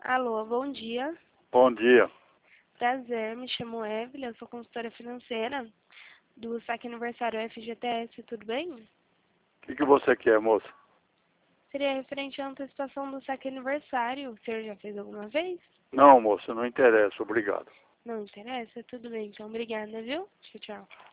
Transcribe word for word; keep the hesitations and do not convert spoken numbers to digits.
Alô, bom dia. Bom dia. Prazer, me chamo Evelyn, eu sou consultora financeira do Saque Aniversário F G T S, tudo bem? O que, que você quer, moça? Seria referente à antecipação do Saque Aniversário. O senhor já fez alguma vez? Não, moça, não interessa, obrigado. Não interessa? Tudo bem, então obrigada, viu? Tchau, tchau.